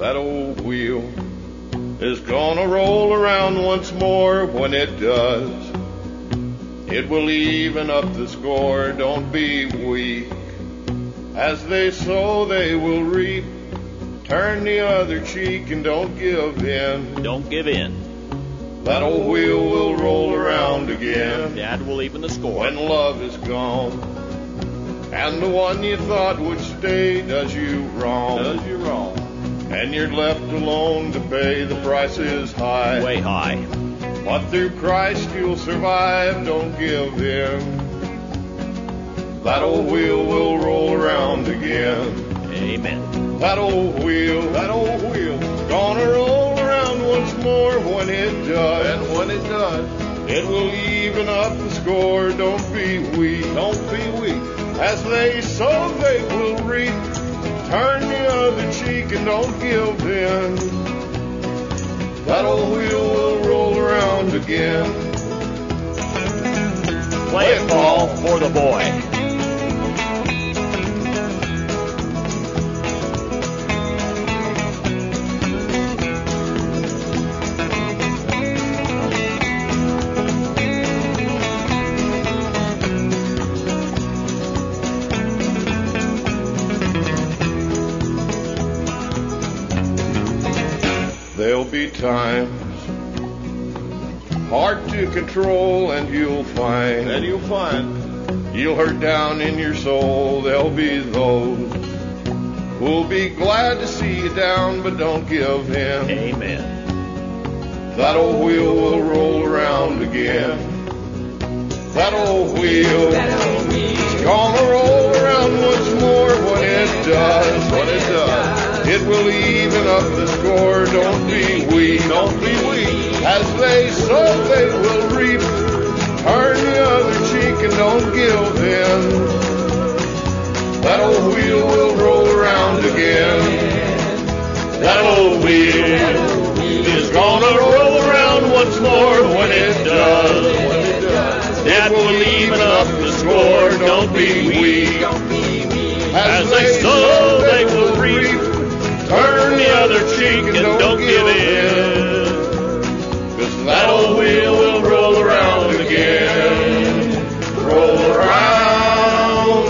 That old wheel is gonna roll around once more. When it does, it will even up the score. Don't be weak. As they sow, they will reap. Turn the other cheek and don't give in. Don't give in. That old wheel will roll around again. Dad will even the score. When love is gone, and the one you thought would stay does you wrong. Does you wrong. And you're left alone to pay. The price is high. Way high. But through Christ you'll survive. Don't give in. That old wheel will roll around again. Amen. That old wheel, gonna roll around once more. When it does, and when it does, it will even up the score. Don't be weak, don't be weak. As they sow, they will reap. Turn the other cheek and don't give in. That old wheel will roll around again. Play it, Paul, for the boy. There'll be times hard to control, and you'll find you'll hurt down in your soul. There'll be those who'll be glad to see you down, but don't give in. Amen. That old wheel will roll around again. That old wheel is gonna roll around once more. When it does, it will even up the score. Don't be weak, don't be weak. As they sow, they will reap. Turn the other cheek and don't give in. That old wheel will roll around again. That old wheel is gonna roll around once more. When it does, it will even up the score. Don't be weak. As they sow, they will reap. Turn the other cheek and don't give in. 'Cause that old wheel will roll around again. Roll around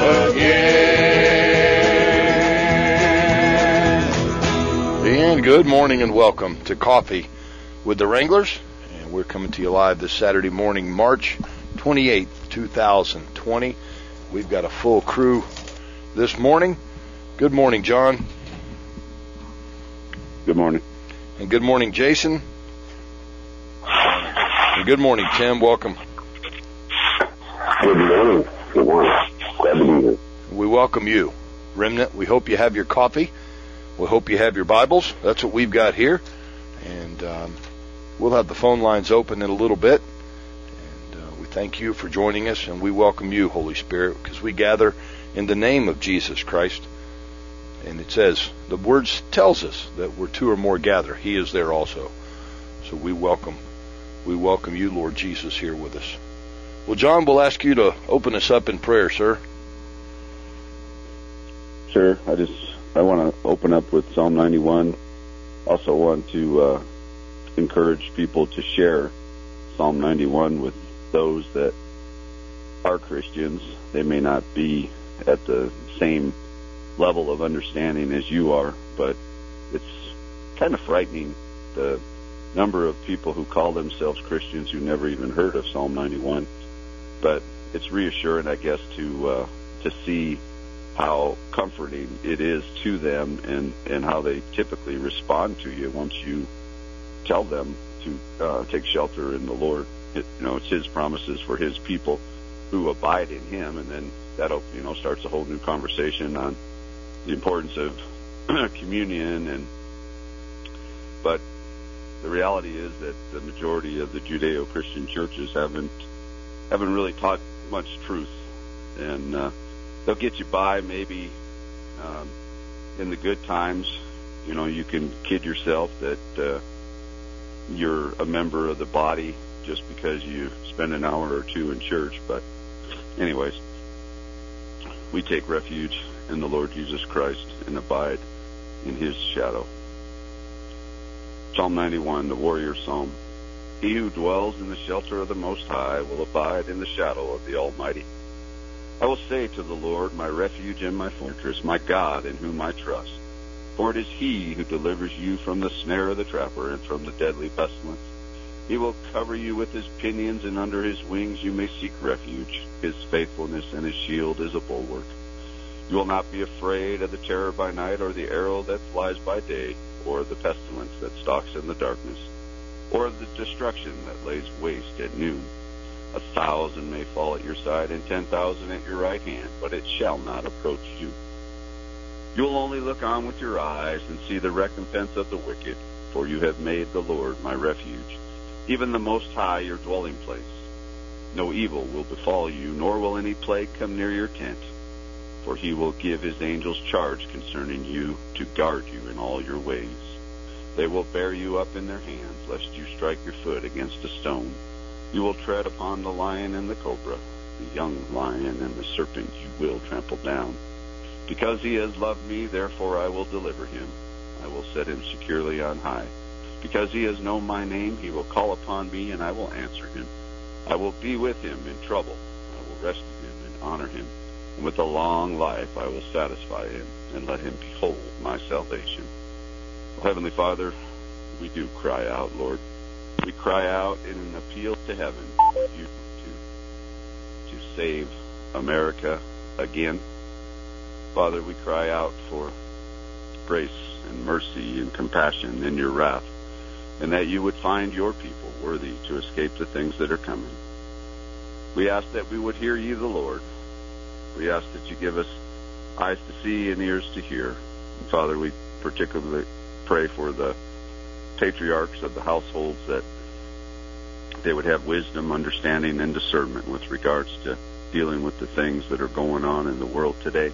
again. And good morning and welcome to Coffee with the Wranglers. And we're coming to you live this Saturday morning, March 28th, 2020. We've got a full crew this morning. Good morning, John. Good morning. And good morning, Jason. And good morning, Tim. Welcome. Good morning. Good morning. Glad to be here. We welcome you, Remnant. We hope you have your coffee. We hope you have your Bibles. That's what we've got here. And we'll have the phone lines open in a little bit. And we thank you for joining us, and we welcome you, Holy Spirit, because we gather in the name of Jesus Christ. And it says, the words tells us that where two or more gather, He is there also. So we welcome you, Lord Jesus, here with us. Well, John, we'll ask you to open us up in prayer, sir. Sure. I want to open up with Psalm 91. Also want to encourage people to share Psalm 91 with those that are Christians. They may not be at the same level of understanding as you are, but it's kind of frightening, the number of people who call themselves Christians who never even heard of Psalm 91. But it's reassuring, I guess, to see how comforting it is to them and how they typically respond to you once you tell them to take shelter in the Lord. It's His promises for His people who abide in Him, and then that starts a whole new conversation on the importance of communion. But the reality is that the majority of the Judeo-Christian churches haven't really taught much truth, and they'll get you by maybe in the good times. You can kid yourself that you're a member of the body just because you spend an hour or two in church. But anyways, we take refuge in the Lord Jesus Christ and abide in His shadow. Psalm 91, the warrior psalm. He who dwells in the shelter of the Most High will abide in the shadow of the Almighty. I will say to the Lord, my refuge and my fortress, my God in whom I trust. For it is he who delivers you from the snare of the trapper and from the deadly pestilence. He will cover you with his pinions, and under his wings you may seek refuge. His faithfulness and his shield is a bulwark. You will not be afraid of the terror by night, or the arrow that flies by day, or the pestilence that stalks in the darkness, or the destruction that lays waste at noon. 1,000 may fall at your side, and 10,000 at your right hand, but it shall not approach you. You will only look on with your eyes and see the recompense of the wicked, for you have made the Lord my refuge, even the Most High your dwelling place. No evil will befall you, nor will any plague come near your tent, for he will give his angels charge concerning you to guard you in all your ways. They will bear you up in their hands, lest you strike your foot against a stone. You will tread upon the lion and the cobra, the young lion and the serpent you will trample down. Because he has loved me, therefore I will deliver him. I will set him securely on high. Because he has known my name, he will call upon me, and I will answer him. I will be with him in trouble. I will rescue him and honor him. And with a long life I will satisfy him, and let him behold my salvation. Well, Heavenly Father, we do cry out, Lord. We cry out in an appeal to heaven for you to save America again. Father, we cry out for grace and mercy and compassion in your wrath, and that you would find your people worthy to escape the things that are coming. We ask that we would hear you, the Lord. We ask that you give us eyes to see and ears to hear. And Father, we particularly pray for the patriarchs of the households, that they would have wisdom, understanding, and discernment with regards to dealing with the things that are going on in the world today.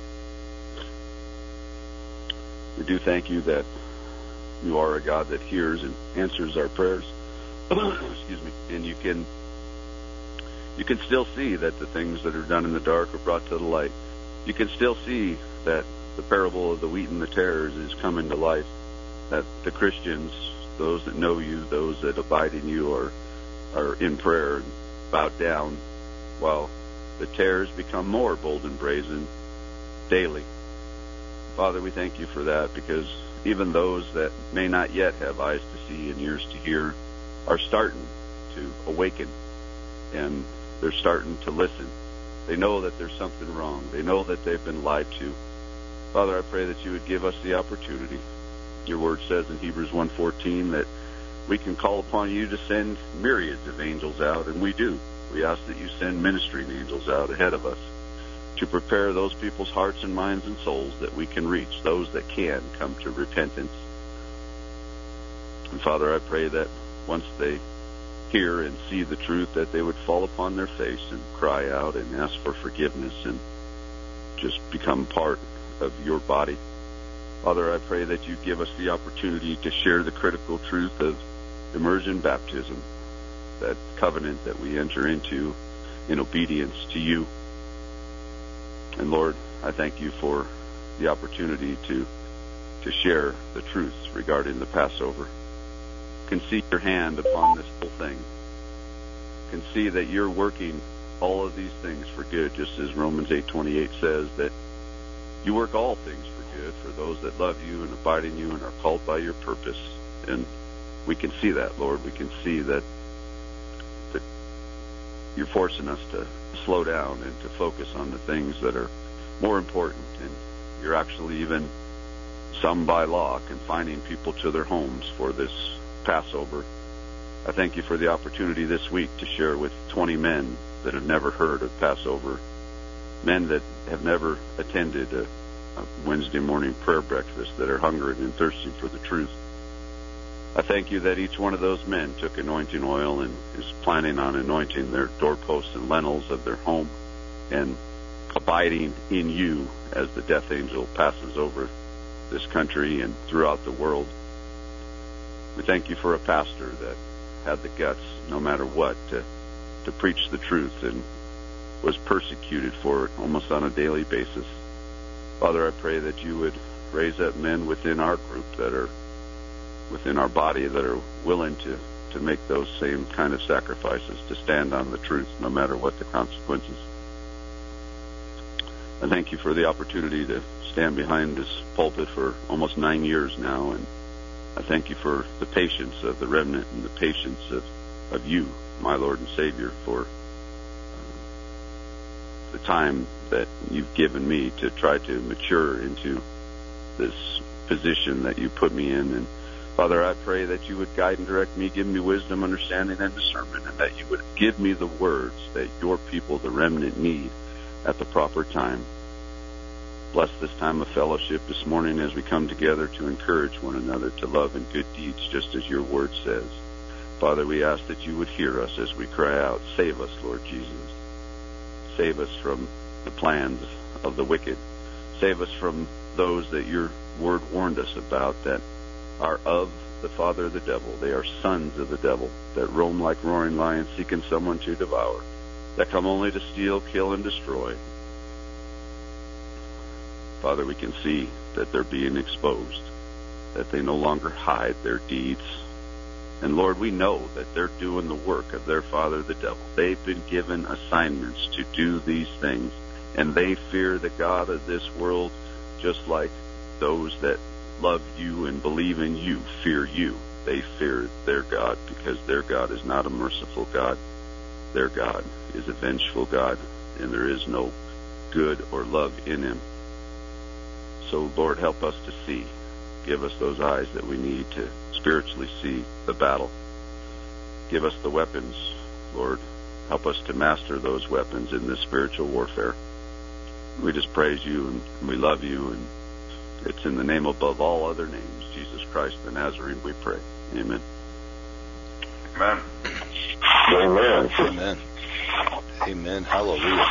We do thank you that you are a God that hears and answers our prayers. Excuse me. And you can still see that the things that are done in the dark are brought to the light. You can still see that the parable of the wheat and the tares is coming to life, that the Christians, those that know you, those that abide in you, are in prayer and bowed down, while the tares become more bold and brazen daily. Father, we thank you for that, because even those that may not yet have eyes to see and ears to hear are starting to awaken, and they're starting to listen. They know that there's something wrong. They know that they've been lied to. Father, I pray that you would give us the opportunity. Your word says in Hebrews 1:14 that we can call upon you to send myriads of angels out, and we do. We ask that you send ministering angels out ahead of us to prepare those people's hearts and minds and souls, that we can reach those that can come to repentance. And Father, I pray that once they hear and see the truth, that they would fall upon their face and cry out and ask for forgiveness and just become part of your body. Father, I pray that you give us the opportunity to share the critical truth of immersion baptism, that covenant that we enter into in obedience to you. And Lord, I thank you for the opportunity to share the truth regarding the Passover. Can see your hand upon this whole thing. Can see that you're working all of these things for good, just as Romans 8:28 says that you work all things for good for those that love you and abide in you and are called by your purpose. And we can see that, Lord. We can see that you're forcing us to slow down and to focus on the things that are more important. And you're actually, even some by law, confining people to their homes for this Passover. I thank you for the opportunity this week to share with 20 men that have never heard of Passover, men that have never attended a Wednesday morning prayer breakfast, that are hungry and thirsty for the truth. I thank you that each one of those men took anointing oil and is planning on anointing their doorposts and lintels of their home and abiding in you as the death angel passes over this country and throughout the world. We thank you for a pastor that had the guts, no matter what, to preach the truth and was persecuted for it almost on a daily basis. Father, I pray that you would raise up men within our group that are within our body that are willing to make those same kind of sacrifices, to stand on the truth no matter what the consequences. I thank you for the opportunity to stand behind this pulpit for almost 9 years now, and I thank you for the patience of the remnant and the patience of you, my Lord and Savior, for the time that you've given me to try to mature into this position that you put me in. And Father, I pray that you would guide and direct me, give me wisdom, understanding, and discernment, and that you would give me the words that your people, the remnant, need at the proper time. Bless this time of fellowship this morning as we come together to encourage one another to love and good deeds, just as your word says. Father, we ask that you would hear us as we cry out, save us, Lord Jesus. Save us from the plans of the wicked. Save us from those that your word warned us about, that are of the father of the devil. They are sons of the devil, that roam like roaring lions, seeking someone to devour, that come only to steal, kill, and destroy. Father, we can see that they're being exposed, that they no longer hide their deeds. And Lord, we know that they're doing the work of their father, the devil. They've been given assignments to do these things, and they fear the God of this world, just like those that love you and believe in you fear you. They fear their God, because their God is not a merciful God. Their God is a vengeful God, and there is no good or love in him. So, Lord, help us to see. Give us those eyes that we need to spiritually see the battle. Give us the weapons, Lord. Help us to master those weapons in this spiritual warfare. We just praise you and we love you, and it's in the name above all other names, Jesus Christ the Nazarene, we pray. Amen. Amen. Amen. Amen. Amen. Hallelujah.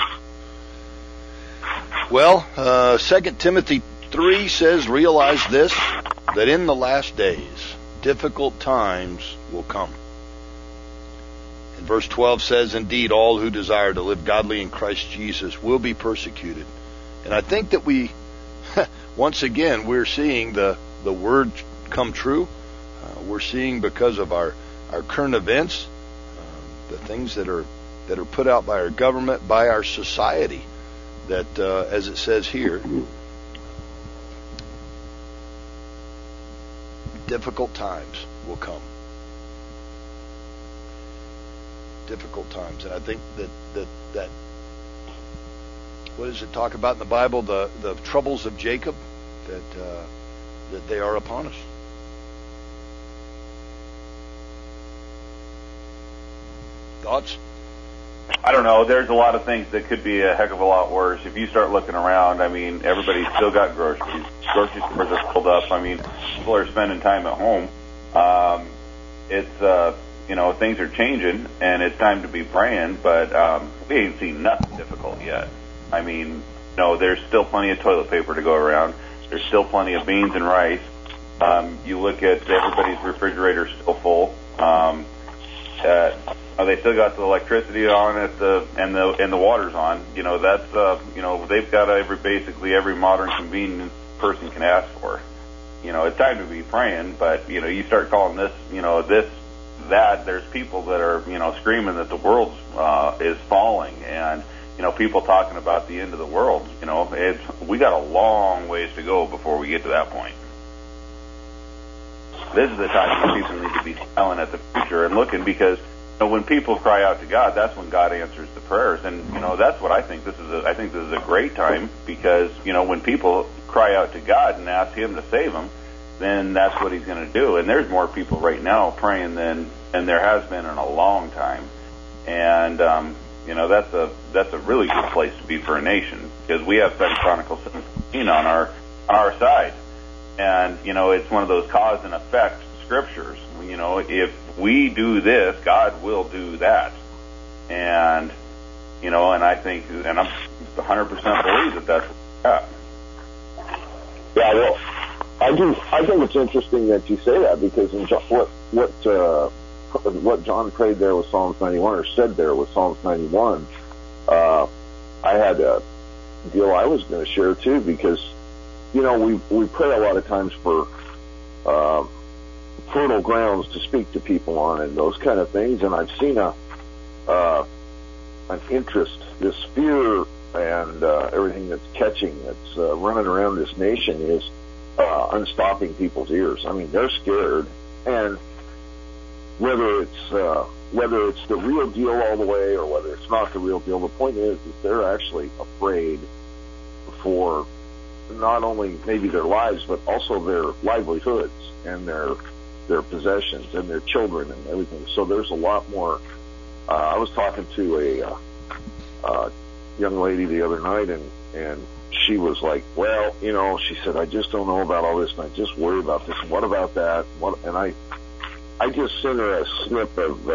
Well, 2 Timothy 3 says, realize this, that in the last days, difficult times will come. And verse 12 says, indeed, all who desire to live godly in Christ Jesus will be persecuted. And I think that we, once again, we're seeing the word come true. We're seeing, because of our current events, the things that are put out by our government, by our society, that, as it says here, difficult times will come. Difficult times. And I think that what does it talk about in the Bible? The troubles of Jacob, that they are upon us. Thoughts? I don't know. There's a lot of things that could be a heck of a lot worse. If you start looking around, I mean, everybody's still got groceries. Grocery stores are filled up. I mean, people are spending time at home. Things are changing, and it's time to be praying, but we ain't seen nothing difficult yet. I mean, there's still plenty of toilet paper to go around. There's still plenty of beans and rice. You look at everybody's refrigerator still full. They still got the electricity on and the water's on. They've got basically every modern convenience person can ask for. It's time to be praying, but you start calling this, that. There's people that are screaming that the world is falling, and people talking about the end of the world. We got a long ways to go before we get to that point. This is the time when people need to be smiling at the future and looking, because when people cry out to God, that's when God answers the prayers. And that's what I think. I think this is a great time, because when people cry out to God and ask Him to save them, then that's what He's going to do. And there's more people right now praying than there has been in a long time. And that's a really good place to be for a nation, because we have 2 Chronicles 17 on our side. And it's one of those cause and effect scriptures. If we do this, God will do that. And and I think, and I'm 100% believe that that's what. Yeah, well, I think it's interesting that you say that, because in what John prayed there with Psalms 91, or said there with Psalms 91, I had a deal I was going to share too, because we pray a lot of times for fertile grounds to speak to people on and those kind of things. And I've seen an interest, this fear and everything that's catching, that's running around this nation is unstopping people's ears. I mean, they're scared, and whether it's the real deal all the way or whether it's not the real deal, the point is they're actually afraid for not only maybe their lives, but also their livelihoods and their possessions and their children and everything. So there's a lot more. I was talking to a young lady the other night, and she was like, well, you know, she said, I just don't know about all this, and I just worry about this, and what about that? And I just sent her a snip of,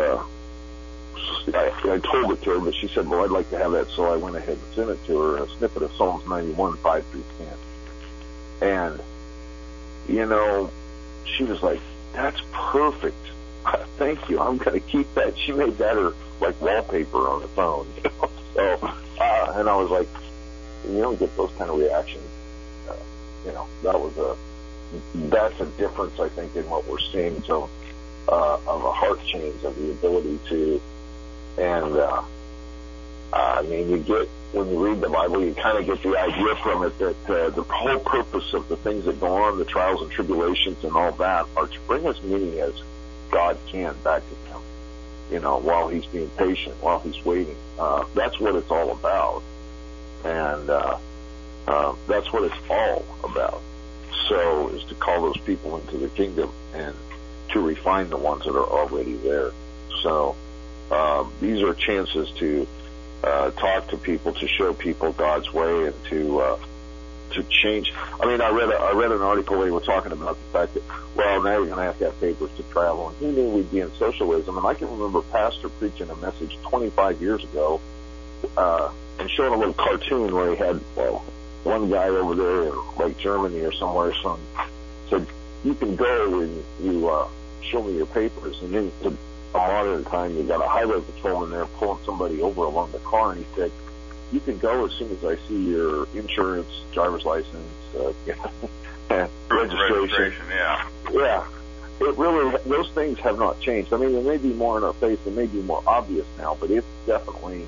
I told it to her, but she said, well, I'd like to have that, so I went ahead and sent it to her, a snippet of Psalms 91, 5 through 10. And, you know, she was like, that's perfect. Thank you. I'm going to keep that. She made that her, like, wallpaper on the phone. You know? So, and I was like, you don't get those kind of reactions. You know, that's a difference, I think, in what we're seeing. So, of a heart change, of the ability to, and, I mean, when you read the Bible, you kind of get the idea from it that the whole purpose of the things that go on, the trials and tribulations and all that, are to bring as many as God can back to Him, you know, while He's being patient, while He's waiting. That's what it's all about. And that's what it's all about. So, is to call those people into the kingdom and to refine the ones that are already there. So, these are chances to talk to people, to show people God's way, and to change. I mean, I read an article where they were talking about the fact that, well, now you're going to have papers to travel, and who knew we'd be in socialism? And I can remember a pastor preaching a message 25 years ago, and showing a little cartoon where he had one guy over there in like Germany or somewhere, said, you can go and you show me your papers, and then to a modern time, you got a highway patrolman there pulling somebody over along the car, and he said, you can go as soon as I see your insurance, driver's license, registration. Yeah. It really, those things have not changed. I mean, they may be more in our face, they may be more obvious now, but it's definitely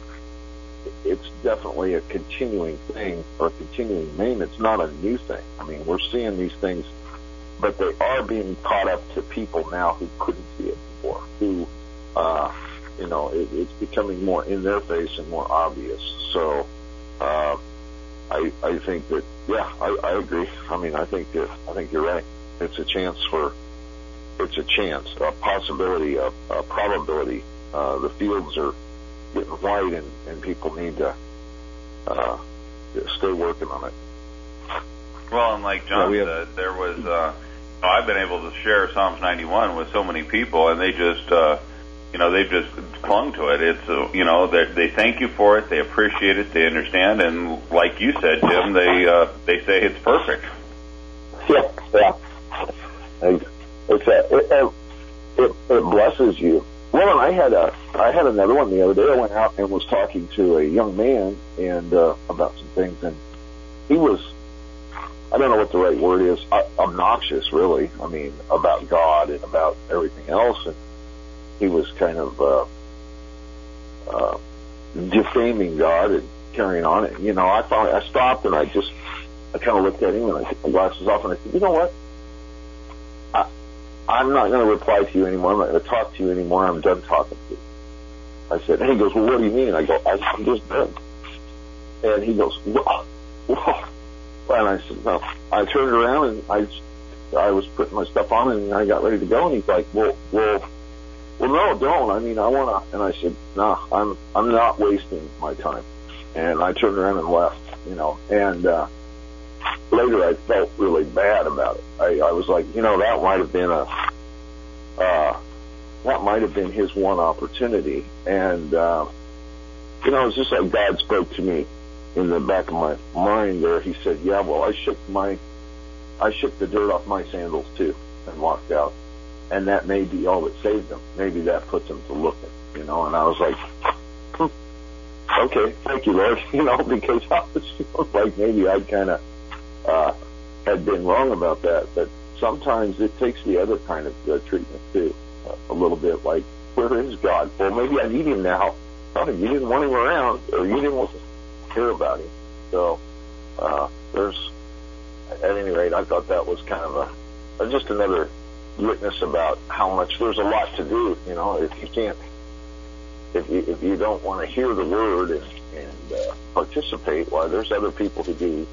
a continuing thing, or a continuing name. It's not a new thing. I mean, we're seeing these things, but they are being caught up to people now who couldn't see it before, who, you know, it's becoming more in their face and more obvious. So, I think that, yeah, I agree. I mean, I think you're right. It's a possibility, a probability. The fields are getting white, and people need to stay working on it. Well, and like John said, there was, I've been able to share Psalms 91 with so many people, and they just, they've just clung to it. It's, they thank you for it, they appreciate it, they understand, and like you said, Jim, they say it's perfect. Yeah. It blesses you. Well, and I had another one the other day. I went out and was talking to a young man and about some things, and he was, I don't know what the right word is, obnoxious, really. I mean, about God and about everything else, and he was kind of defaming God and carrying on. And, you know, I stopped and I kind of looked at him and I took my glasses off and I said, you know what? I'm not going to reply to you anymore. I'm not going to talk to you anymore. I'm done talking to you. I said, and he goes, well, what do you mean? I go, I'm just done. And he goes, whoa. And I said, no. I turned around and I was putting my stuff on and I got ready to go. And he's like, well, no, don't. I mean, I want to. And I said, no, I'm not wasting my time. And I turned around and left, you know. And later I felt really bad about it. I was like, you know, that might have been his one opportunity. And, it's just like God spoke to me in the back of my mind there. He said, yeah, well, I shook the dirt off my sandals too and walked out. And that may be all that saved him. Maybe that puts him to looking, you know. And I was like, okay, thank you, Lord, you know, because I was feeling like maybe I kind of had been wrong about that. But sometimes it takes the other kind of treatment too, a little bit like, where is God? Well, maybe I need him now. Oh, you didn't want him around, or you didn't want to hear about him. So at any rate, I thought that was kind of just another witness about how much there's a lot to do. You know, if you don't want to hear the word and participate, well, there's other people who do.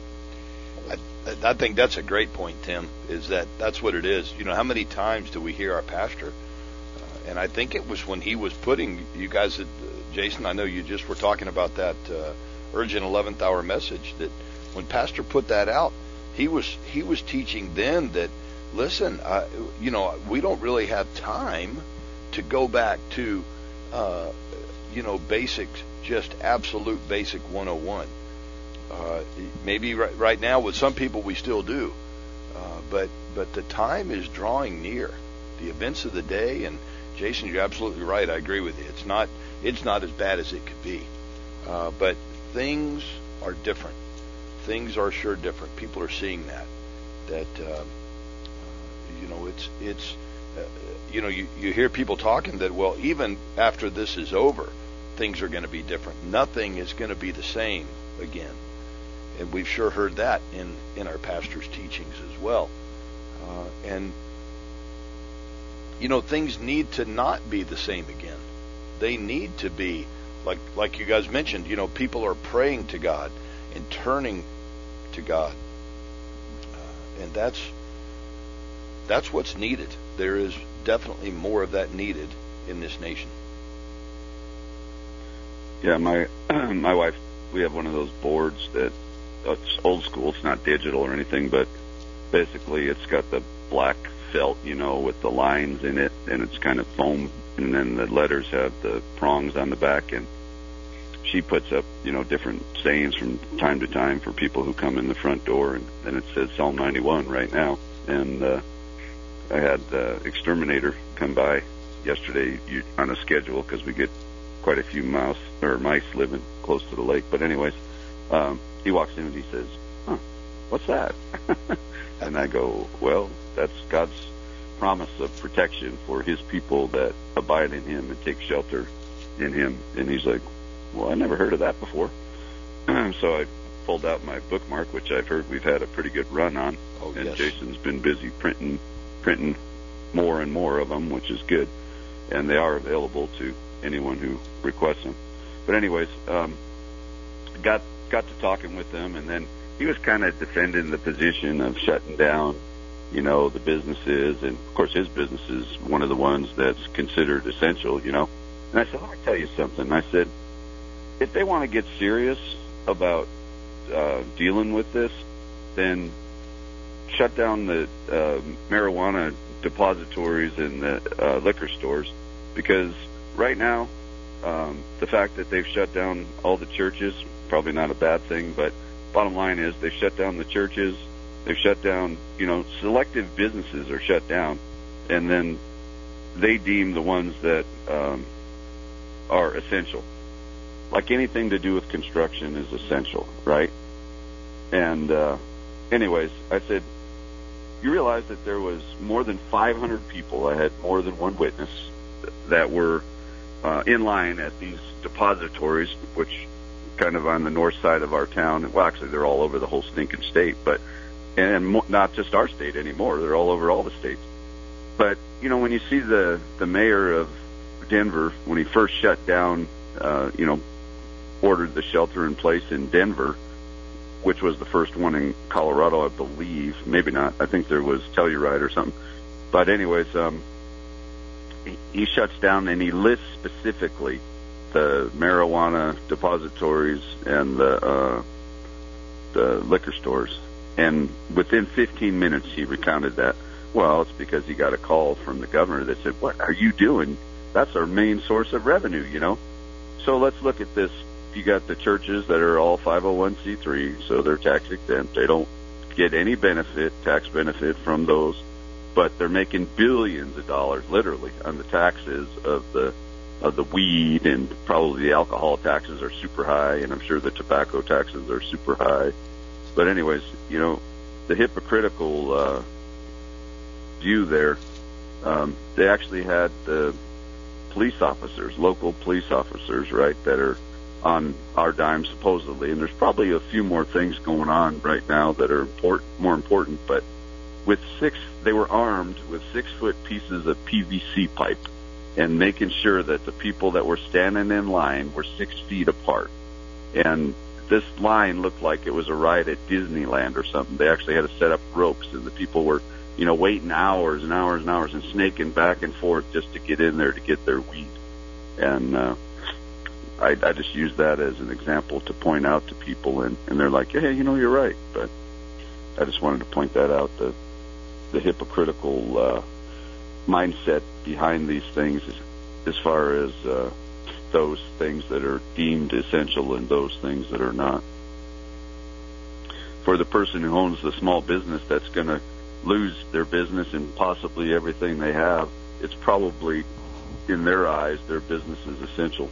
I think that's a great point, Tim, is that's what it is. You know, how many times do we hear our pastor? And I think it was when he was putting you guys, Jason, I know you just were talking about that urgent 11th hour message, that when Pastor put that out, he was teaching then that, listen, you know, we don't really have time to go back to, you know, basics, just absolute basic 101. Maybe right now with some people we still do, but the time is drawing near. The events of the day, and Jason, you're absolutely right. I agree with you. It's not as bad as it could be, but things are different. Things are sure different. People are seeing that you know, it's you know, you hear people talking that, well, even after this is over, things are going to be different. Nothing is going to be the same again. And we've sure heard that in our pastor's teachings as well. And, you know, things need to not be the same again. They need to be, like you guys mentioned, you know, people are praying to God and turning to God. And that's what's needed. There is definitely more of that needed in this nation. Yeah, my wife, we have one of those boards that, it's old school, it's not digital or anything, but basically it's got the black felt, you know, with the lines in it, and it's kind of foam, and then the letters have the prongs on the back, and she puts up, you know, different sayings from time to time for people who come in the front door, and then it says Psalm 91 right now. And I had Exterminator come by yesterday on a schedule, because we get quite a few mice living close to the lake. But anyways, he walks in and he says, what's that? And I go, well, that's God's promise of protection for his people that abide in him and take shelter in him. And he's like, well, I never heard of that before. So I pulled out my bookmark, which I've heard we've had a pretty good run on. Oh, and yes. Jason's been busy printing more and more of them, which is good. And they are available to anyone who requests them. But anyways, got to talking with them, and then he was kind of defending the position of shutting down, you know, the businesses, and of course his business is one of the ones that's considered essential, you know. And I said, let me tell you something. I said, if they want to get serious about dealing with this, then shut down the marijuana depositories and the liquor stores, because right now, the fact that they've shut down all the churches, probably not a bad thing, but bottom line is they've shut down the churches, they've shut down, you know, selective businesses are shut down, and then they deem the ones that are essential. Like anything to do with construction is essential, right? And anyways, I said, you realize that there was more than 500 people, I had more than one witness, that were in line at these depositories, which kind of on the north side of our town. Well, actually, they're all over the whole stinking state, but and not just our state anymore. They're all over all the states. But you know, when you see the mayor of Denver, when he first shut down, you know, ordered the shelter in place in Denver, which was the first one in Colorado, I believe. Maybe not. I think there was Telluride or something. But anyways, he shuts down, and he lists specifically the marijuana depositories and the liquor stores. And within 15 minutes, he recounted that. Well, it's because he got a call from the governor that said, what are you doing? That's our main source of revenue, you know. So let's look at this. You got the churches that are all 501c3, so they're tax exempt. They don't get any tax benefit from those, but they're making billions of dollars, literally, on the taxes of the weed, and probably the alcohol taxes are super high, and I'm sure the tobacco taxes are super high. But anyways, you know, the hypocritical view there, they actually had the police officers, local police officers, right, that are on our dime supposedly, and there's probably a few more things going on right now that are more important, but they were armed with 6-foot pieces of PVC pipe and making sure that the people that were standing in line were 6 feet apart. And this line looked like it was a ride at Disneyland or something. They actually had to set up ropes, and the people were, waiting hours and hours and hours and snaking back and forth just to get in there to get their weed. And I just use that as an example to point out to people, and they're like, hey, you're right. But I just wanted to point that out, the hypocritical mindset behind these things as far as those things that are deemed essential and those things that are not. For the person who owns the small business that's going to lose their business and possibly everything they have, it's probably, in their eyes, their business is essential.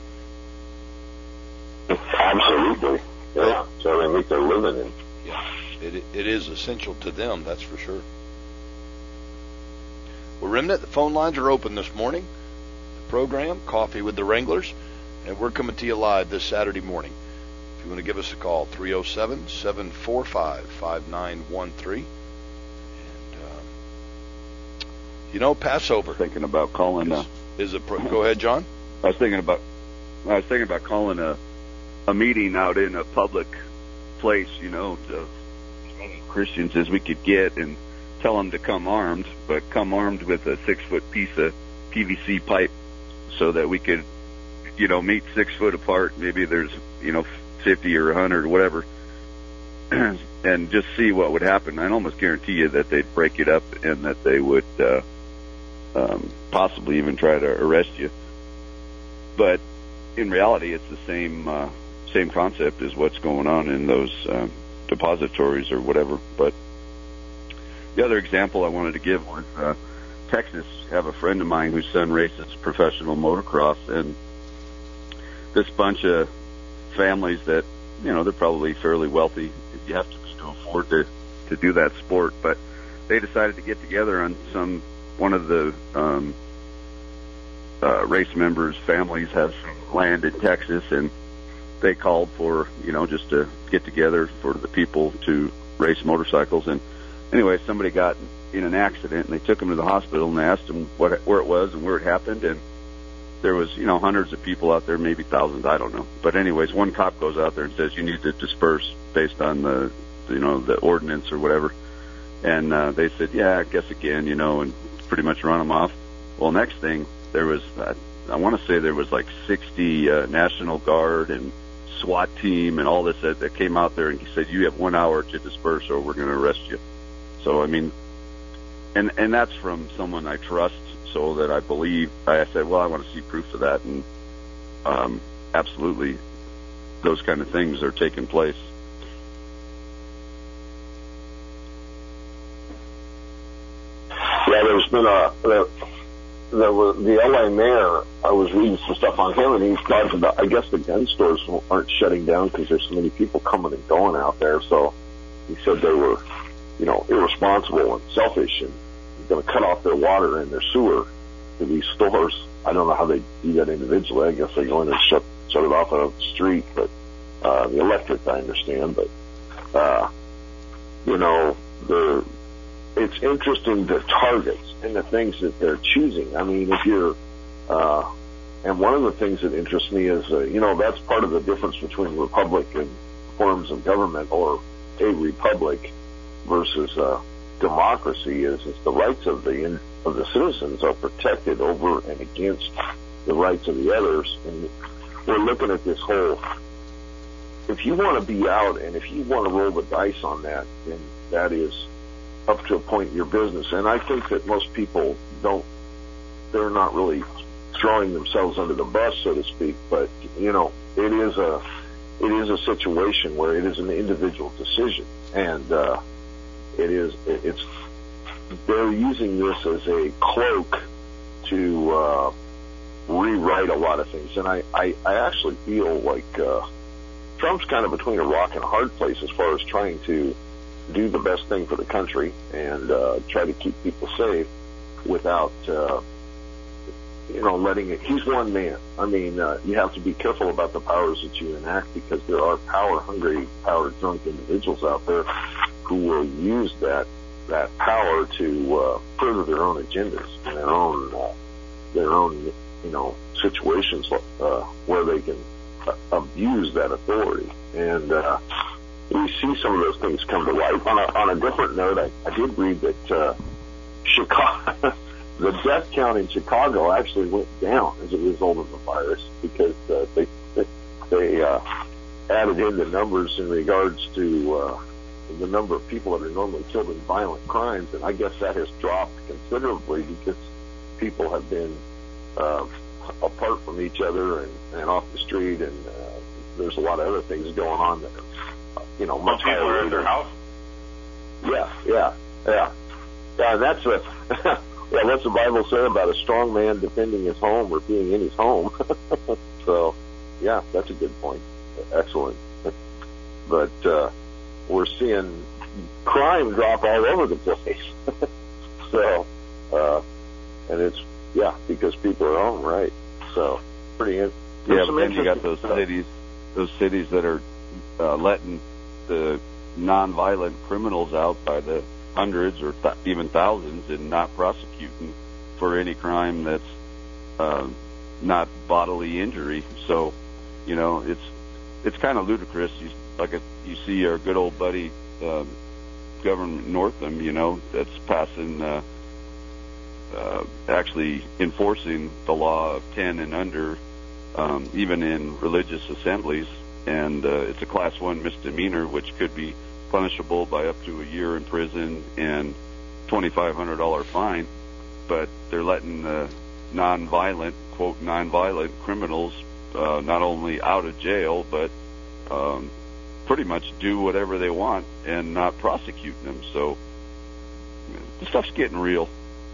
Absolutely. Yeah. So they make their living in. Yeah. It is essential to them, that's for sure. Well, Remnant, the phone lines are open this morning. The program, Coffee with the Wranglers, and we're coming to you live this Saturday morning. If you want to give us a call, 307-745-5913. And, Passover. Thinking about calling. Go ahead, John. I was thinking about calling a meeting out in a public place, to as many Christians as we could get, and tell them to come armed, but come armed with a 6-foot piece of PVC pipe, so that we could, meet 6 foot apart. Maybe there's, 50 or 100 or whatever, and just see what would happen. I'd almost guarantee you that they'd break it up and that they would possibly even try to arrest you. But in reality, it's the same concept as what's going on in those depositories or whatever. But the other example I wanted to give was Texas. I have a friend of mine whose son races professional motocross, and this bunch of families that, they're probably fairly wealthy. You have to be to afford to do that sport, but they decided to get together on one of the race members' families have some land in Texas, and they called for, just to get together for the people to race motorcycles. And anyway, somebody got in an accident, and they took him to the hospital, and they asked him where it was and where it happened, and there was, hundreds of people out there, maybe thousands, I don't know. But anyways, one cop goes out there and says, you need to disperse based on the ordinance or whatever. And they said, yeah, I guess again, and pretty much run them off. Well, next thing, there was, I want to say there was like 60 National Guard and SWAT team and all this that came out there, and he said, you have 1 hour to disperse or we're going to arrest you. So, I mean, and that's from someone I trust, so that I believe. I said, well, I want to see proof of that, and absolutely, those kind of things are taking place. Yeah, there's been the LA mayor. I was reading some stuff on him, and he's talking about, I guess the gun stores aren't shutting down because there's so many people coming and going out there. So he said they were, irresponsible and selfish, and going to cut off their water and their sewer to these stores. I don't know how they do that individually. I guess they go in and shut it off out of the street, but the electric, I understand. But it's interesting, the targets and the things that they're choosing. I mean, if you're and one of the things that interests me is that's part of the difference between republic and forms of government, or a republic versus democracy is the rights of the citizens are protected over and against the rights of the others. And we're looking at this whole, if you want to be out and if you want to roll the dice on that, then that is up to a point in your business. And I think that most people they're not really throwing themselves under the bus, so to speak, but it is a situation where it is an individual decision, and it's they're using this as a cloak to rewrite a lot of things. And I actually feel like Trump's kind of between a rock and a hard place as far as trying to do the best thing for the country and try to keep people safe without, letting it. He's one man. I mean, you have to be careful about the powers that you enact, because there are power-hungry, power-drunk individuals out there who will use that power to further their own agendas and their own situations where they can abuse that authority. And we see some of those things come to light. On a different note, I did read that Chicago, the death count in Chicago actually went down as a result of the virus, because they added in the numbers in regards to the number of people that are normally killed in violent crimes, and I guess that has dropped considerably because people have been apart from each other and off the street, and there's a lot of other things going on that are, much higher. People are in their house. Yeah. That's what what's the Bible say about a strong man defending his home or being in his home? So, yeah, that's a good point. Excellent. But we're seeing crime drop all over the place. So, and it's because people are home, right? So, pretty. Yeah, but then you got those cities that are letting the nonviolent criminals out by the hundreds or even thousands and not prosecuting for any crime that's not bodily injury. So, it's kind of ludicrous. You see our good old buddy Governor Northam, that's passing, actually enforcing the law of 10 and under, even in religious assemblies, and it's a Class 1 misdemeanor, which could be punishable by up to a year in prison and $2,500 fine. But they're letting nonviolent, quote, nonviolent criminals not only out of jail, but pretty much do whatever they want and not prosecuting them. So the stuff's getting real.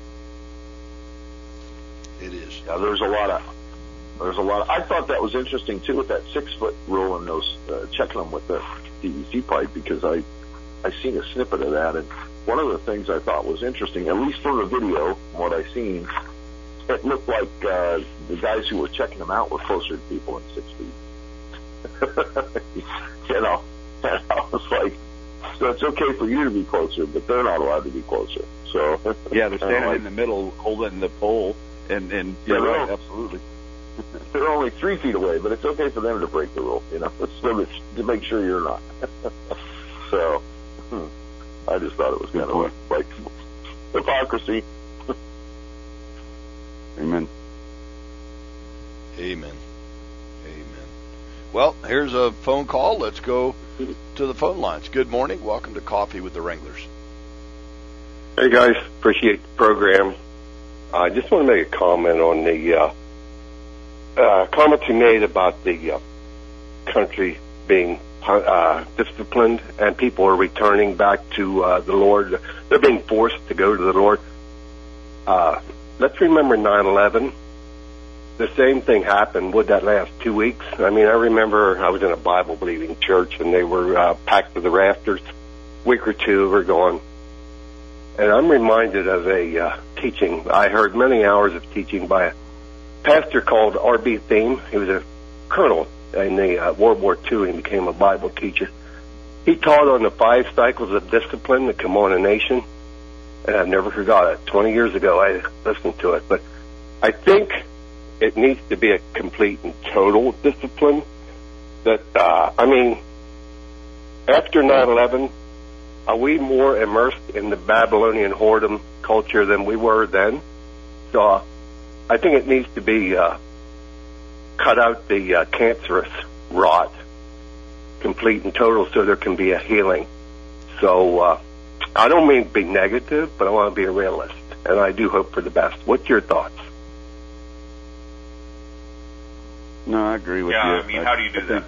It is. Yeah, there's a lot of. I thought that was interesting too, with that 6-foot rule and those checking them with the PVC pipe, because I seen a snippet of that, and one of the things I thought was interesting, at least from the video, from what I seen, it looked like the guys who were checking them out were closer to people than 6 feet. And I was like, so it's okay for you to be closer, but they're not allowed to be closer. So yeah, they're standing in the middle, holding the pole, and you're right, absolutely. They're only 3 feet away, but it's okay for them to break the rule, to make sure you're not. So, I just thought it was kind of like hypocrisy. Amen. Well, here's a phone call. Let's go to the phone lines. Good morning. Welcome to Coffee with the Wranglers. Hey, guys. Appreciate the program. I just want to make a comment on the comments you made about the country being disciplined and people are returning back to the Lord. They're being forced to go to the Lord. Let's remember 9/11. The same thing happened. Would that last 2 weeks? I mean, I remember I was in a Bible-believing church, and they were packed to the rafters. A week or two were gone. And I'm reminded of a teaching. I heard many hours of teaching by a pastor called R.B. Thiem. He was a colonel in the World War II, and he became a Bible teacher. He taught on the 5 cycles of discipline that come on a nation, and I've never forgot it. 20 years ago, I listened to it. But I think it needs to be a complete and total discipline. That, after 9/11, are we more immersed in the Babylonian whoredom culture than we were then? So I think it needs to be cut out the cancerous rot, complete and total, so there can be a healing. So I don't mean to be negative, but I want to be a realist, and I do hope for the best. What's your thoughts? No, I agree with you. Yeah, I mean, how do you do that?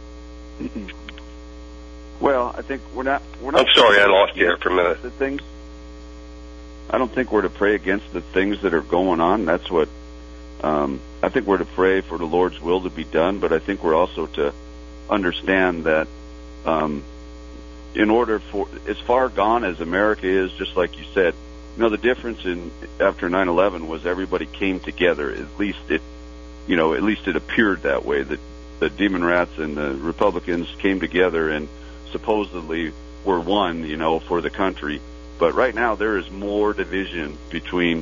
Well, I think we're not. I'm sorry, I lost you here for a minute. The things. I don't think we're to pray against the things that are going on. That's what. I think we're to pray for the Lord's will to be done, but I think we're also to understand that in order for, as far gone as America is, just like you said, the difference after 9/11 was everybody came together. At least it appeared that way, that the Demon Rats and the Republicans came together and supposedly were one, for the country. But right now there is more division between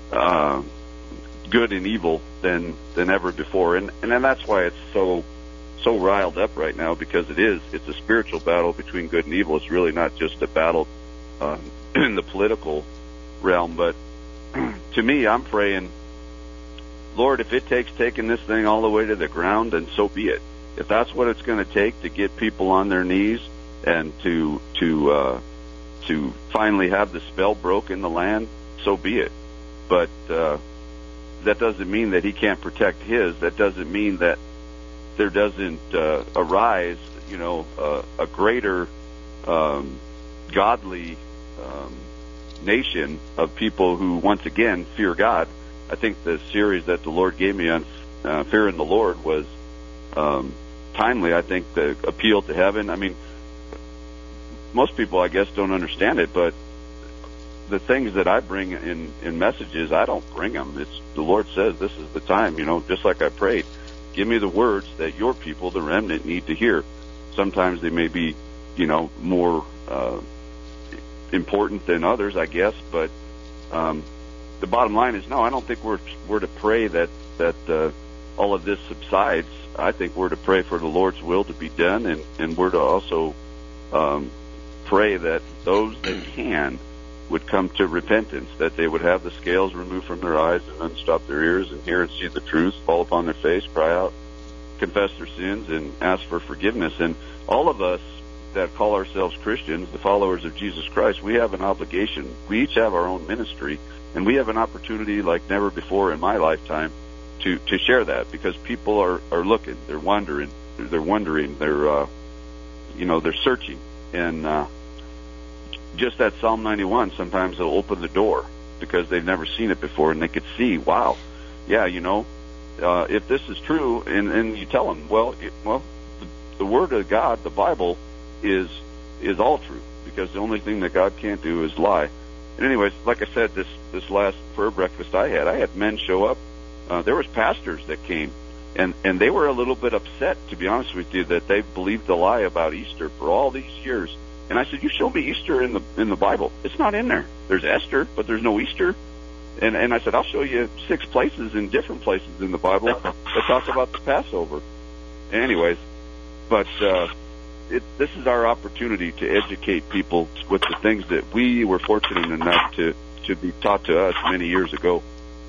good and evil than ever before, and that's why it's so riled up right now, because it's a spiritual battle between good and evil. It's really not just a battle in the political realm. But to me, I'm praying, Lord, if it takes taking this thing all the way to the ground, then so be it. If that's what it's going to take to get people on their knees and to finally have the spell broken in the land, so be it. But that doesn't mean that he can't protect his. That doesn't mean that there doesn't arise, a greater godly nation of people who, once again, fear God. I think the series that the Lord gave me on fearing the Lord was timely. I think the appeal to heaven. I mean, most people, I guess, don't understand it, but the things that I bring in messages, I don't bring them. It's the Lord says this is the time, just like I prayed. Give me the words that your people, the remnant, need to hear. Sometimes they may be, more important than others, I guess, but the bottom line is, no, I don't think we're to pray that all of this subsides. I think we're to pray for the Lord's will to be done, and we're to also pray that those that can would come to repentance, that they would have the scales removed from their eyes and unstop their ears and hear and see the truth, fall upon their face, cry out, confess their sins, and ask for forgiveness. And all of us that call ourselves Christians, the followers of Jesus Christ, we have an obligation. We each have our own ministry, and we have an opportunity like never before in my lifetime to share that, because people are looking, they're wondering, they're searching. And just that Psalm 91, sometimes it'll open the door because they've never seen it before, and they could see, wow, yeah, if this is true, and you tell them, the Word of God, the Bible, is all true, because the only thing that God can't do is lie. And anyways, like I said, this last prayer breakfast I had men show up. There was pastors that came, and they were a little bit upset, to be honest with you, that they believed the lie about Easter for all these years. And I said, you show me Easter in the Bible. It's not in there. There's Esther, but there's no Easter. And I said, I'll show you 6 places in different places in the Bible that talk about the Passover. Anyways, but this is our opportunity to educate people with the things that we were fortunate enough to be taught to us many years ago.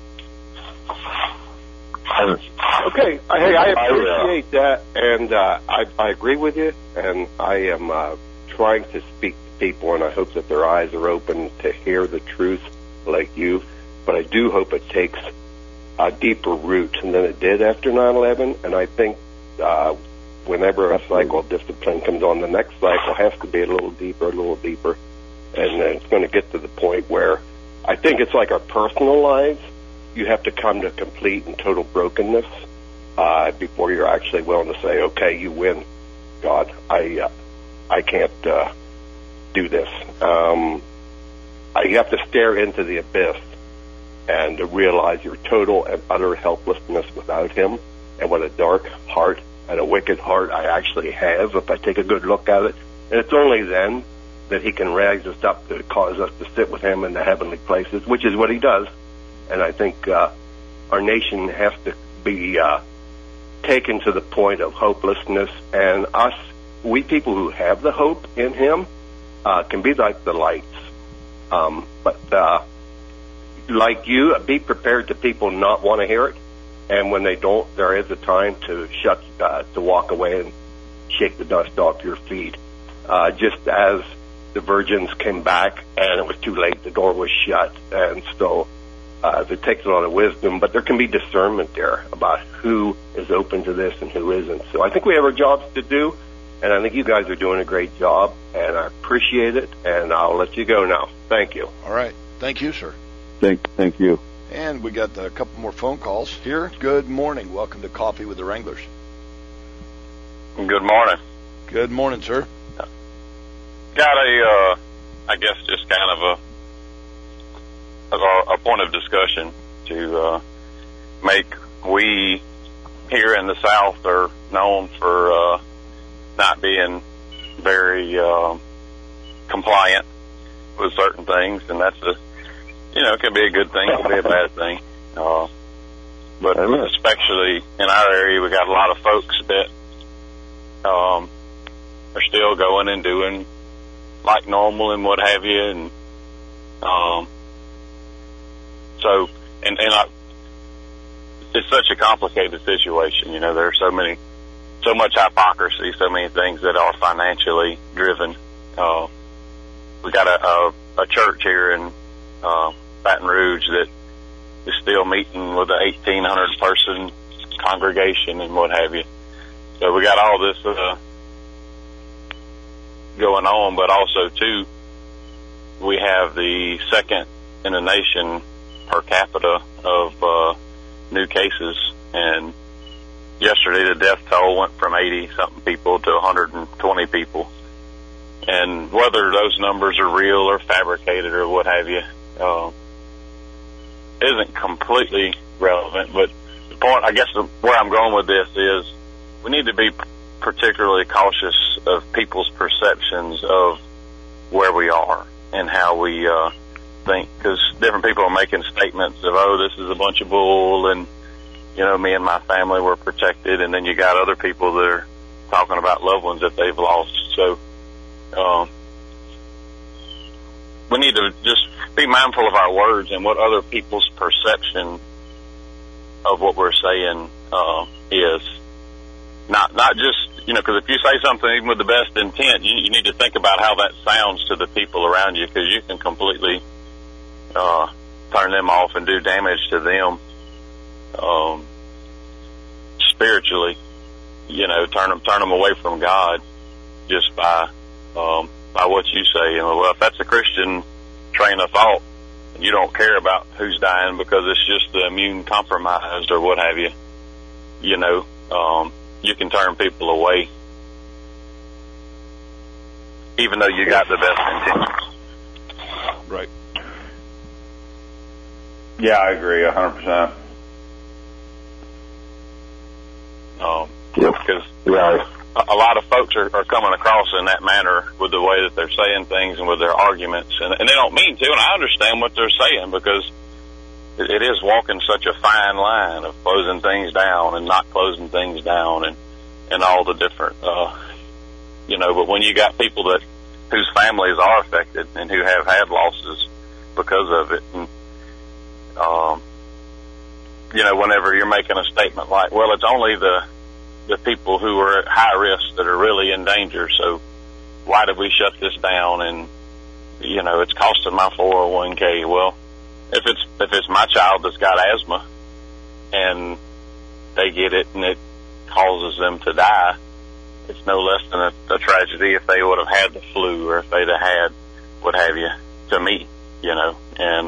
Okay. Hey, I appreciate that, and I agree with you, and I am trying to speak to people, and I hope that their eyes are open to hear the truth like you, but I do hope it takes a deeper root than it did after 9/11, and I think whenever a cycle of discipline comes on, the next cycle has to be a little deeper, and it's going to get to the point where I think it's like our personal lives. You have to come to complete and total brokenness before you're actually willing to say, okay, you win, God. I can't do this. You have to stare into the abyss and to realize your total and utter helplessness without Him, and what a dark heart and a wicked heart I actually have if I take a good look at it. And it's only then that He can raise us up to cause us to sit with Him in the heavenly places, which is what He does. And I think our nation has to be taken to the point of hopelessness, and we people who have the hope in Him can be like the lights. But like you, be prepared to people not want to hear it, and when they don't, there is a time to walk away and shake the dust off your feet. Just as the virgins came back and it was too late, the door was shut, and so it takes a lot of wisdom, but there can be discernment there about who is open to this and who isn't. So I think we have our jobs to do, and I think you guys are doing a great job, and I appreciate it, and I'll let you go now. Thank you. All right. Thank you, sir. Thank you. And we got a couple more phone calls here. Good morning. Welcome to Coffee with the Wranglers. Good morning. Good morning, sir. got I guess just kind of a point of discussion to make. We here in the South are known for not being very compliant with certain things, and that's it can be a good thing, it can be a bad thing. But especially in our area, we got a lot of folks that are still going and doing like normal and what have you, and it's such a complicated situation. There's so much hypocrisy, so many things that are financially driven. We got a church here in Baton Rouge that is still meeting with a 1,800 person congregation and what have you. So we got all this going on, but also too, we have the second in the nation per capita of new cases, and yesterday the death toll went from 80-something people to 120 people. And whether those numbers are real or fabricated or what have you isn't completely relevant. But the point, I guess, where I'm going with this is we need to be particularly cautious of people's perceptions of where we are and how we think, because different people are making statements of, oh, this is a bunch of bull, and me and my family were protected, and then you got other people that are talking about loved ones that they've lost. So we need to just be mindful of our words and what other people's perception of what we're saying is. Not just, because if you say something even with the best intent, you need to think about how that sounds to the people around you, because you can completely turn them off and do damage to them spiritually. Turn them away from God just by what you say. Well, if that's a Christian train of thought, you don't care about who's dying because it's just the immune compromised or what have you. You can turn people away, even though you got the best intentions. Right. Yeah, I agree 100%. Because a lot of folks are coming across in that manner with the way that they're saying things and with their arguments, and they don't mean to, and I understand what they're saying, because it is walking such a fine line of closing things down and not closing things down, and all the different, but when you got people whose families are affected and who have had losses because of it, and, whenever you're making a statement like, well, it's only the people who are at high risk that are really in danger, so why did we shut this down? And, it's costing my 401k. Well, if it's my child that's got asthma and they get it and it causes them to die, it's no less than a tragedy if they would have had the flu or if they'd have had what have you, to me, and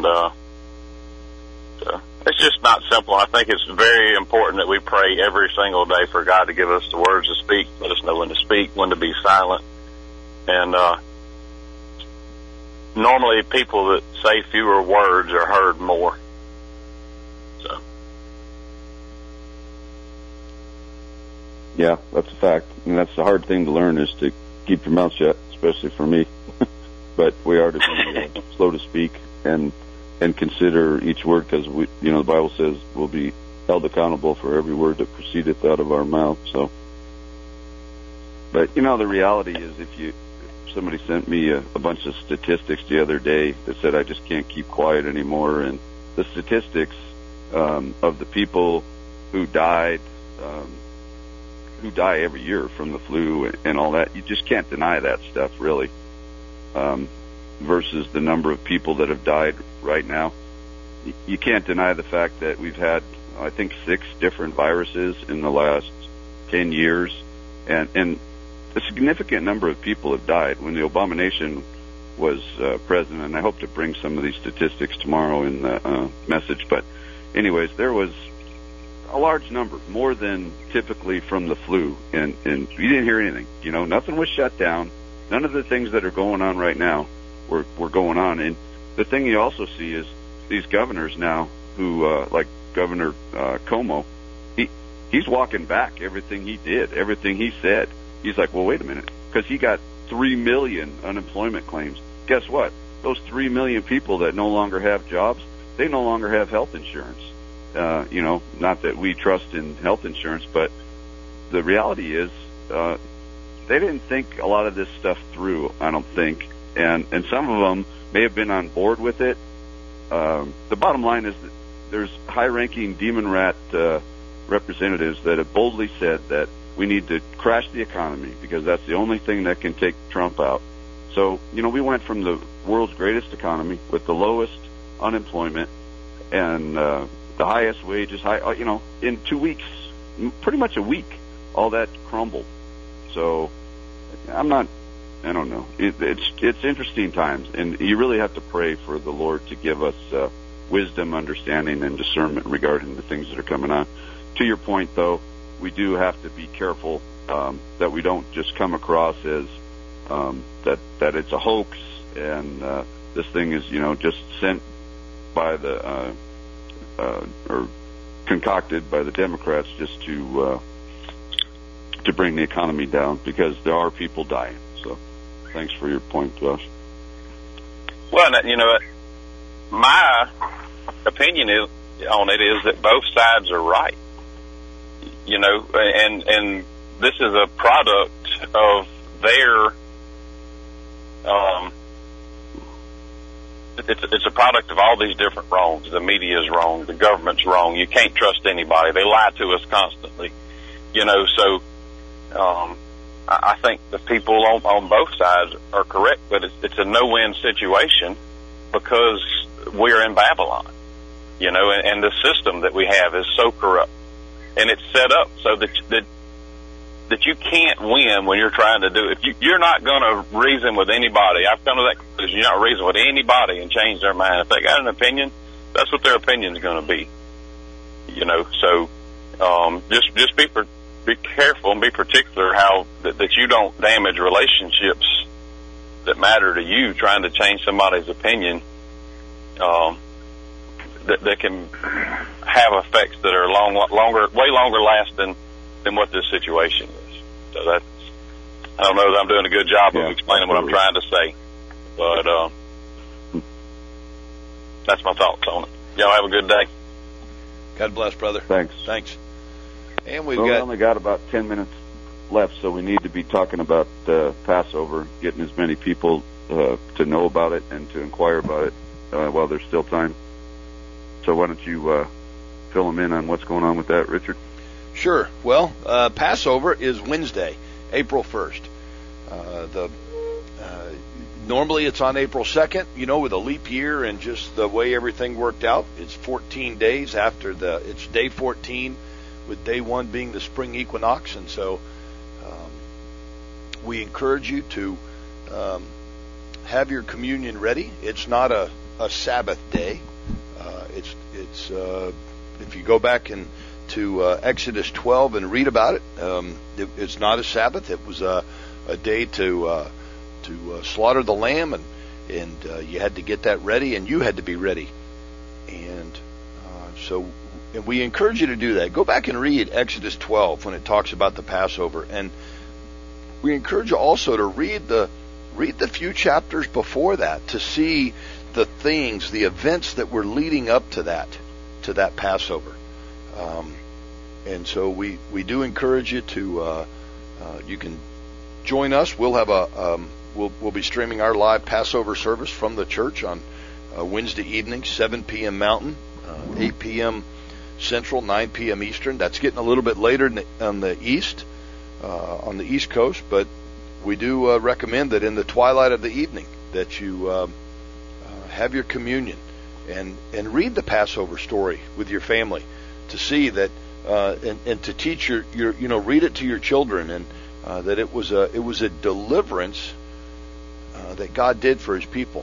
so it's just not simple. I think it's very important that we pray every single day for God to give us the words to speak, let us know when to speak, when to be silent, and normally people that say fewer words are heard more. So. Yeah, that's a fact. And that's the hard thing to learn, is to keep your mouth shut, especially for me. But we are to be slow to speak and consider each word, because the Bible says we'll be held accountable for every word that proceedeth out of our mouth. So, but the reality is, somebody sent me a bunch of statistics the other day that said I just can't keep quiet anymore, and the statistics of the people who died, who die every year from the flu and all that, you just can't deny that stuff, really. Versus the number of people that have died right now. You can't deny the fact that we've had, I think, 6 different viruses in the last 10 years, and a significant number of people have died. When the Abomination was president, and I hope to bring some of these statistics tomorrow in the message, but anyways, there was a large number, more than typically from the flu, and you didn't hear anything. Nothing was shut down. None of the things that are going on right now were going on. And the thing you also see is these governors now who, like Governor Cuomo, he's walking back everything he did, everything he said. He's like, well, wait a minute, because he got 3 million unemployment claims. Guess what? Those 3 million people that no longer have jobs, they no longer have health insurance. Not that we trust in health insurance, but the reality is they didn't think a lot of this stuff through, I don't think. And some of them may have been on board with it. The bottom line is that there's high-ranking demon rat representatives that have boldly said that we need to crash the economy because that's the only thing that can take Trump out. So, we went from the world's greatest economy with the lowest unemployment and the highest wages, in 2 weeks, pretty much a week, all that crumbled. So I don't know. It's interesting times, and you really have to pray for the Lord to give us wisdom, understanding, and discernment regarding the things that are coming on. To your point, though, we do have to be careful that we don't just come across as that it's a hoax and this thing is just sent by the or concocted by the Democrats just to bring the economy down, because there are people dying. So thanks for your point, Josh. Well, my opinion on it is that both sides are right. And this is a product of their it's a product of all these different wrongs. The media is wrong. The government's wrong. You can't trust anybody. They lie to us constantly. So I think the people on both sides are correct, but it's a no-win situation because we're in Babylon, and the system that we have is so corrupt, and it's set up so that you can't win when you're trying to do it. You're not going to reason with anybody. I've come to that conclusion. You're not reasoning with anybody and change their mind. If they got an opinion, that's what their opinion is going to be. So just be careful and be particular how that you don't damage relationships that matter to you trying to change somebody's opinion. That can have effects that are way longer lasting than what this situation is. So I don't know that I'm doing a good job of explaining what I'm trying to say, but that's my thoughts on it. Y'all have a good day. God bless, brother. Thanks. And we only got about 10 minutes left, so we need to be talking about Passover, getting as many people to know about it and to inquire about it while there's still time. So why don't you fill them in on what's going on with that, Richard? Sure. Well, Passover is Wednesday, April 1st. Normally it's on April 2nd, with a leap year and just the way everything worked out. It's 14 days after it's day 14, with day 1 being the spring equinox. And so we encourage you to have your communion ready. It's not a Sabbath day. It's if you go back to Exodus 12 and read about it, it's not a Sabbath. It was a day to slaughter the lamb, and you had to get that ready, and you had to be ready. And and we encourage you to do that. Go back and read Exodus 12 when it talks about the Passover, and we encourage you also to read the few chapters before that to see the events that were leading up to that Passover. And so we do encourage you to you can join us. We'll have we'll be streaming our live Passover service from the church on Wednesday evening, 7 p.m. Mountain, 8 p.m. Central, 9 p.m. Eastern. That's getting a little bit later on the East Coast, but we do recommend that in the twilight of the evening that you have your communion and read the Passover story with your family to see that and to teach your read it to your children, and that it was a deliverance that God did for His people,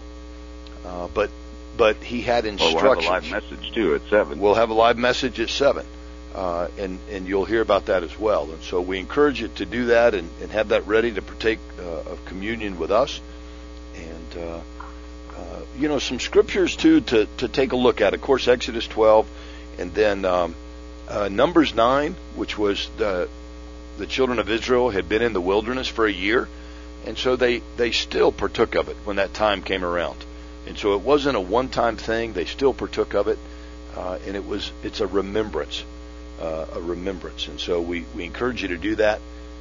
but He had instructions. We'll have a live message too at 7. We'll have a live message at 7. and you'll hear about that as well. And so we encourage you to do that and have that ready to partake of communion with us. And some scriptures too to take a look at. Of course, Exodus 12, and then Numbers 9, which was the children of Israel had been in the wilderness for a year, and so they still partook of it when that time came around. And so it wasn't a one-time thing; they still partook of it, and it's a remembrance. And so we encourage you to do that.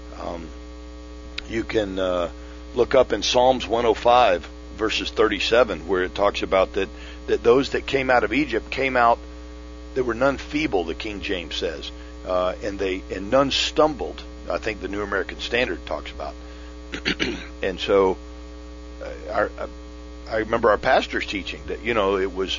You can look up in Psalms 105 verses 37, where it talks about that those that came out of Egypt came out. There were none feeble, the King James says, and none stumbled. I think the New American Standard talks about. And so, I remember our pastor's teaching that it was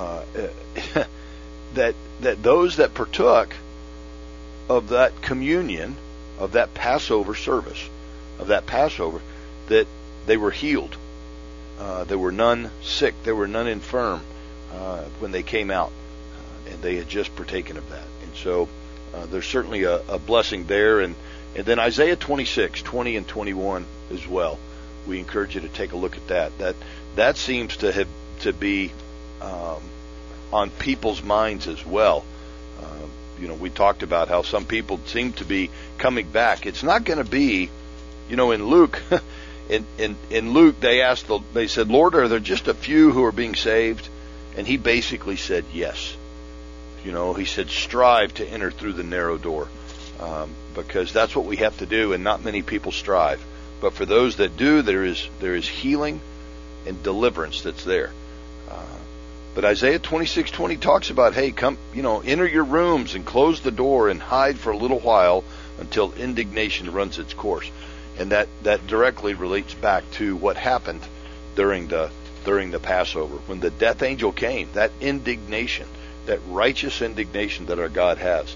that those that partook of that communion, of that Passover service, of that Passover, that they were healed. There were none sick. There were none infirm when they came out, and they had just partaken of that. And so there's certainly a blessing there. And then Isaiah 26, 20 and 21 as well. We encourage you to take a look at that. That seems to be on people's minds as well. We talked about how some people seem to be coming back. It's not going to be, in Luke, in Luke they said, Lord, are there just a few who are being saved? And he basically said yes. He said, strive to enter through the narrow door, because that's what we have to do, and not many people strive. But for those that do, there is healing and deliverance that's there. But Isaiah 26:20 talks about, hey, come, enter your rooms and close the door and hide for a little while until indignation runs its course. And that directly relates back to what happened during the Passover, when the death angel came. That indignation, that righteous indignation that our God has,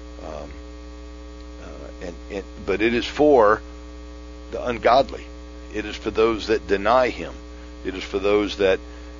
but it is for the ungodly. It is for those that deny Him. It is for those that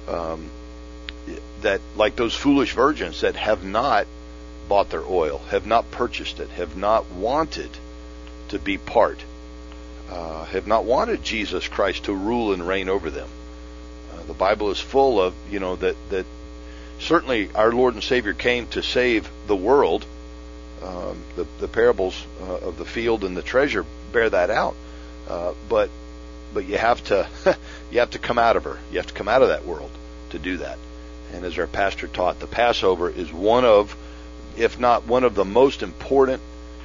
like those foolish virgins that have not bought their oil, have not purchased it, have not wanted to be part, have not wanted Jesus Christ to rule and reign over them. The Bible is full of, that certainly our Lord and Savior came to save the world. The parables of the field and the treasure bear that out. But you have to come out of her. You have to come out of that world to do that. And as our pastor taught, the Passover is one of, if not one of the most important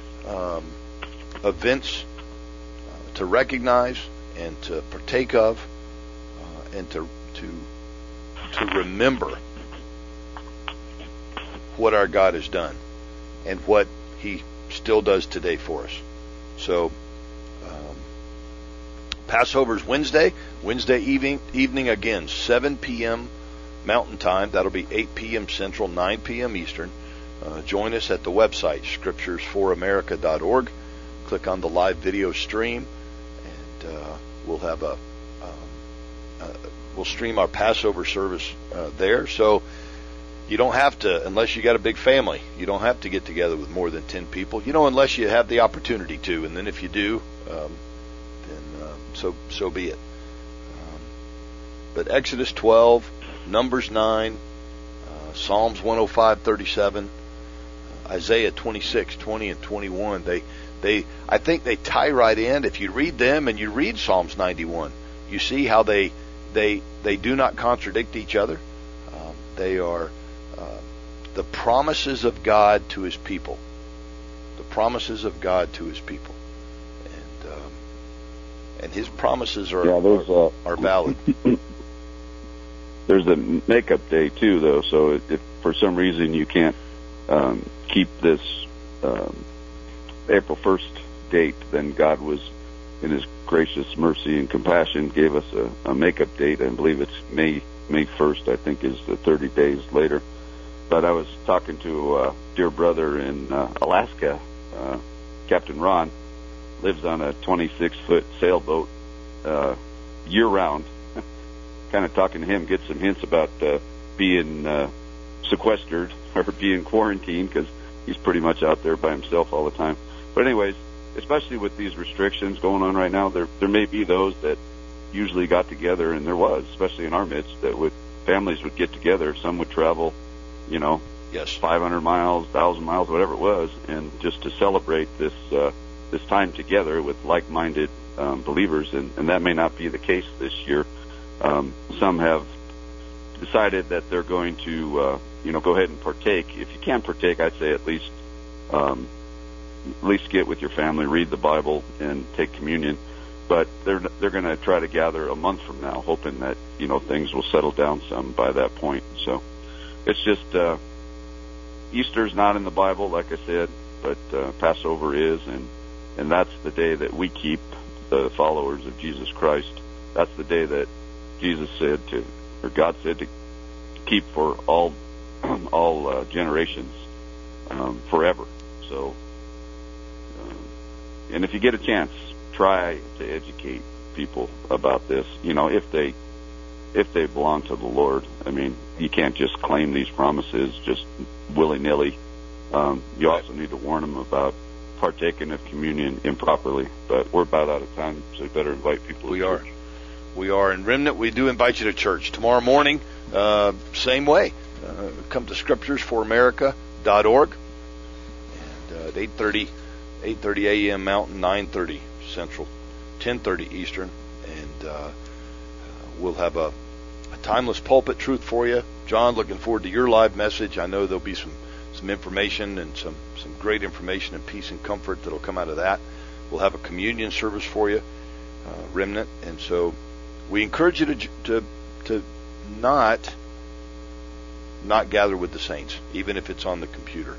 events to recognize and to partake of, and to remember what our God has done and what He still does today for us. So Passover's Wednesday evening again, 7 p.m. Mountain Time. That'll be 8 p.m. Central, 9 p.m. Eastern. Join us at the website, scripturesforamerica.org. Click on the live video stream, and we'll have we'll stream our Passover service there. So you don't have to, unless you got a big family, you don't have to get together with more than 10 people, unless you have the opportunity to. And then if you do, so be it. But Exodus 12, Numbers 9, Psalms 105:37, Isaiah 26, 20 and 21, I think they tie right in. If you read them and you read Psalms 91, you see how they do not contradict each other. They are the promises of God to His people. The promises of God to His people. And His promises are valid. There's a makeup day too, though. So if for some reason you can't keep this April 1st date, then God was, in His gracious mercy and compassion, gave us a makeup date. I believe it's May 1st. I think is the 30 days later. But I was talking to a dear brother in Alaska, Captain Ron, lives on a 26-foot sailboat year-round. Kind of talking to him, get some hints about being sequestered or being quarantined, because he's pretty much out there by himself all the time. But anyways, especially with these restrictions going on right now, there may be those that usually got together, and there was, especially in our midst, that families would get together. Some would travel, yes, 500 miles, 1,000 miles, whatever it was, and just to celebrate this time together with like-minded believers, and that may not be the case this year. Some have decided that they're going to, go ahead and partake. If you can partake, I'd say at least get with your family, read the Bible, and take communion. But they're going to try to gather a month from now, hoping that things will settle down some by that point. So it's just Easter's not in the Bible, like I said, but Passover is, and that's the day that we keep, the followers of Jesus Christ. That's the day that Jesus said God said to keep for all generations, forever. So, and if you get a chance, try to educate people about this. If they belong to the Lord. I mean, you can't just claim these promises just willy-nilly. You also need to warn them about partaking of communion improperly. But we're about out of time, so you better invite people to church. We are. In Remnant, we do invite you to church. Tomorrow morning, same way. Come to scripturesforamerica.org. And at 8:30 a.m. Mountain, 9:30 Central, 10:30 Eastern. And we'll have a timeless pulpit truth for you. John, looking forward to your live message. I know there'll be some information and some great information and peace and comfort that'll come out of that. We'll have a communion service for you, Remnant. And so we encourage you to not gather with the saints, even if it's on the computer.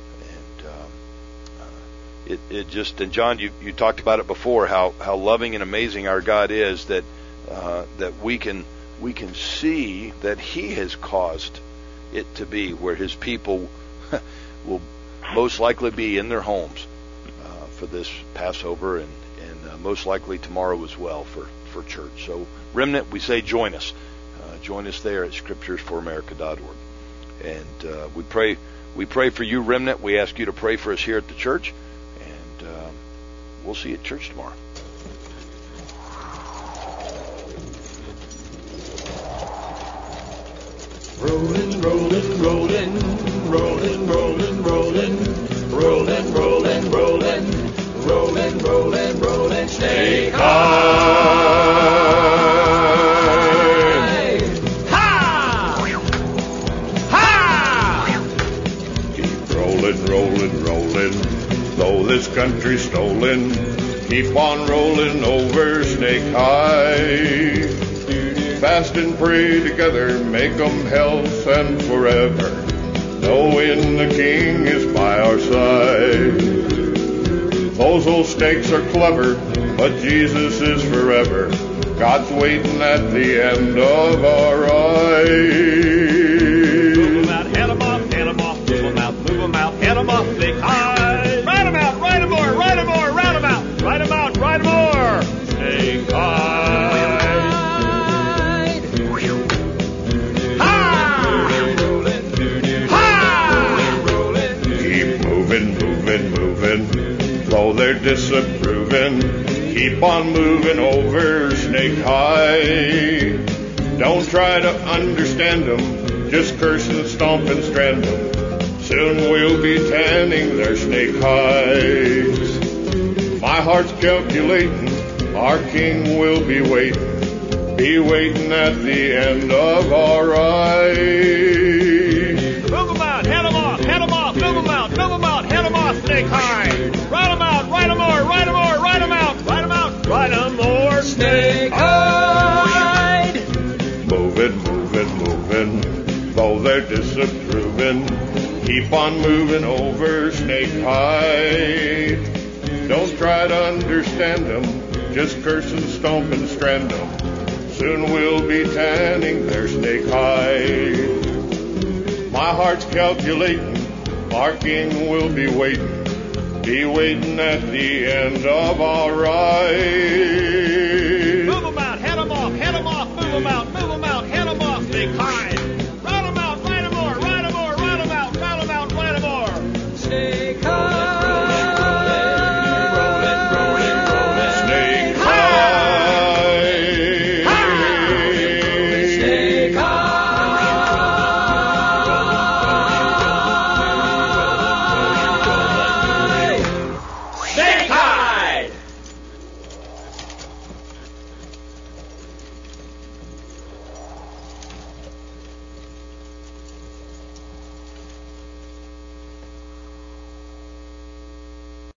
And and John, you talked about it before, how loving and amazing our God is, that we can see that He has caused it to be where His people will most likely be in their homes for this Passover, and most likely tomorrow as well for church. So, Remnant, we say join us. Join us there at scripturesforamerica.org. And we pray for you, Remnant. We ask you to pray for us here at the church, and we'll see you at church tomorrow. Rolling, rolling, rolling, rolling, rolling, rolling, rolling, rolling, rolling, rolling, rolling, rolling, snake high. Ha! Ha! Keep rolling, rolling, rolling, though this country's stolen. Keep on rolling over Snake High. Fast and pray together, make 'em health and forever, knowing the King is by our side. Those old snakes are clever, but Jesus is forever. God's waiting at the end of our ride. Move 'em out, head 'em off, move 'em out, move 'em out, head 'em off, Snake High. Ride 'em out, ride 'em more, ride 'em more, ride 'em out, ride 'em out, ride 'em more, Snake High. Though they're disapproving, keep on moving over Snake High. Don't try to understand them, just curse and stomp and strand them. Soon we'll be tanning their snake hides. My heart's calculating, our King will be waiting at the end of our ride. Move 'em out, head 'em off, move 'em out, head 'em off, Snake High. Ride 'em out, ride 'em more, ride 'em more, ride 'em out, ride 'em out, ride 'em more, Snake High. Moving, moving, moving, though they're disapproving, keep on moving over Snake High. Don't try to understand them, just curse and stomp and strand them. Soon we'll be tanning their snake hides. My heart's calculating, our King will be waiting at the end of our ride.